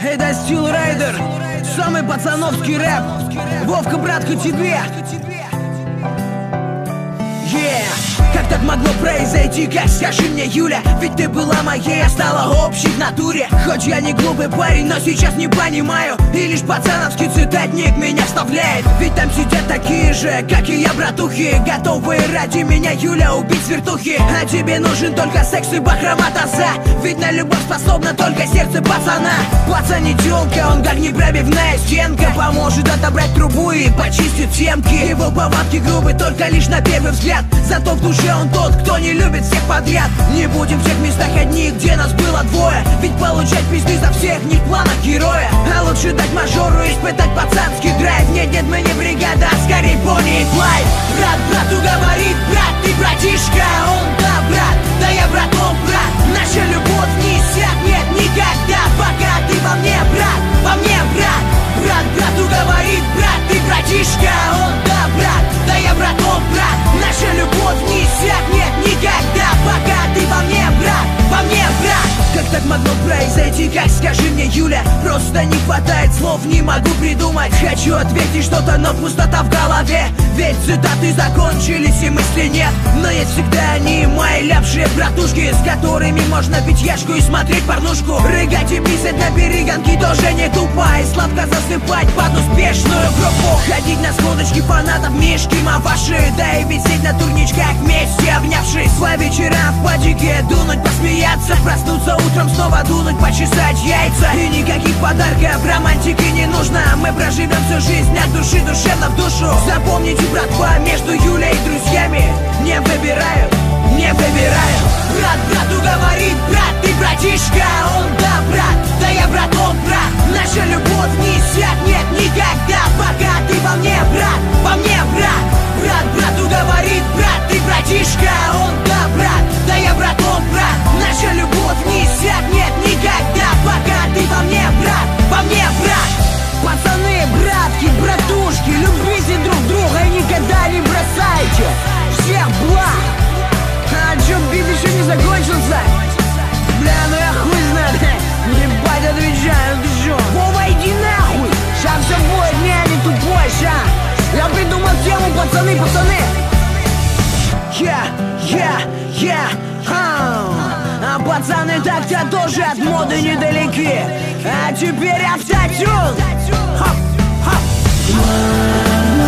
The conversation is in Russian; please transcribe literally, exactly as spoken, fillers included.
Это Стил Райдер, самый пацановский рэп. Вовка, братка, тебе. Yeah. Как так могло произойти, как скажи мне, Юля? Ведь ты была моей, я стала общей в натуре. Хоть я не глупый парень, но сейчас не понимаю. И лишь пацановский цитатник меня вставляет. Ведь там сидят такие же, как и я, братухи, готовые ради меня, Юля, убить с вертухи. А тебе нужен только секс и бахрома таза. Ведь на любовь способна только сердце пацана. Пацан не тёлка, он как непробивная стенка. Поможет отобрать трубу и почистит темки. Его повадки грубы только лишь на первый взгляд. Зато в душе он тот, кто не любит всех подряд. Не будем в тех местах одни, где нас было двое. Ведь получать пизды за всех не в планах героя. А лучше дать мажору испытать пацанский драйв. Нет, нет, мы не бригада, а скорее Бонни и Клайд. Брат брату говорит, брат, ты братишка. Он да, брат, да я братом, брат. Наша любовь не иссякнет никогда, пока ты во мне, брат, во мне, брат. Брат брату говорит, брат, ты братишка. Он да, брат, да я братом, брат. Наша любовь не иссякнет никогда, пока ты во мне, брат, во мне, брат. Как так могло произойти, как скажи мне, Юля? Просто не хватает слов, не могу придумать. Хочу ответить что-то, но пустота в голове. Ведь цитаты закончились и мысли нет. Но есть всегда они, мои ляпшие братушки, с которыми можно пить яшку и смотреть порнушку. Рыгать и писать на перегонки тоже не тупо. И сладко засыпать под успешную группу. Ходить на сходочки фанатов, мишки, маваши. Да и висеть на турничках вместе обнявшись. По вечерам в падике дунуть, посмеяться. Проснуться утром, снова дунуть, почесать яйца. И никаких подарков, романтики не нужно. Мы проживем всю жизнь от души душевно в душу. Запомните, братва, между Юлей и друзьями не выбираю, не выбираю. Брат брату говорит, брат, ты братишка. Он да, брат, да я братом, брат. Наша любовь не иссякнет никогда, пока ты во мне, брат, во мне, брат. Брат брату говорит, брат, ты братишка. Он да, брат, да я братом, брат. Наша любовь не иссякнет никогда, пока ты во мне, брат, во мне, брат. Пацаны, братки, братушки, любите друг друга и никогда не бросайте. Всех благ. А чё, бит еще не закончился? Бля, ну я хуй знаю. Ебать, отвечаю, ты чё? Вова, иди нахуй. Ща все будет, не, не тупой, ща. Я придумал тему, пацаны, пацаны. Я, я, я, а пацаны так-то тоже от моды недалеки. А теперь автотюн. Хоп, хоп.